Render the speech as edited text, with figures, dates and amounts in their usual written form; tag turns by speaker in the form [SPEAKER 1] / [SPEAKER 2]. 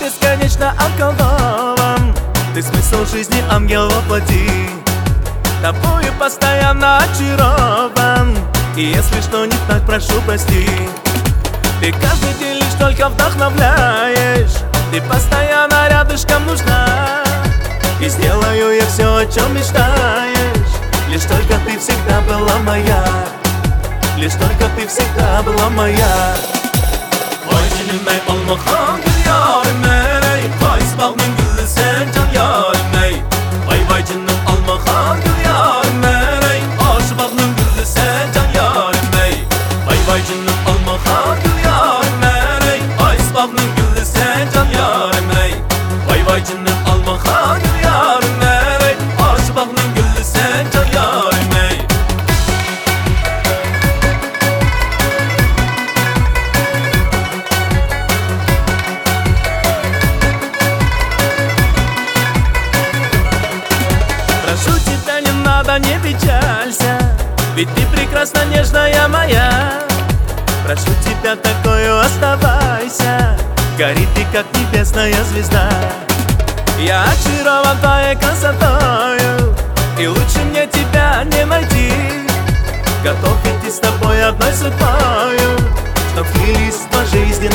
[SPEAKER 1] бесконечно околдован. Ты смысл жизни, ангел во плоти, тобою постоянно очарован. И если что не так, прошу прости. Ты каждый день лишь только вдохновляешь, ты постоянно рядышком нужна. И сделаю я все, о чем мечтаешь. Лишь только ты всегда была моя, лишь только ты всегда была моя. Vay canım ey olmahan gül yarim ey, Kayıs bağının gülü sen can yarim ey. Vay canım olmahan gül yarim ey, Aşı bağının gülü sen can yarim ey. Vay canım olmahan gül yarim ey, Kayıs bağının gülü sen can yarim ey. Vay canım olmahan gül yarim ey, Aşı bağının gülü sen can yarim ey. Прошу тебя, не надо, не печалься, ведь ты прекрасна, нежная моя. Прошу тебя, такою оставайся, гори ты, как небесная звезда. Я очарован твоей красотою, и лучше мне тебя не найти. Готов идти с тобой одной судьбою, чтоб слились по жизни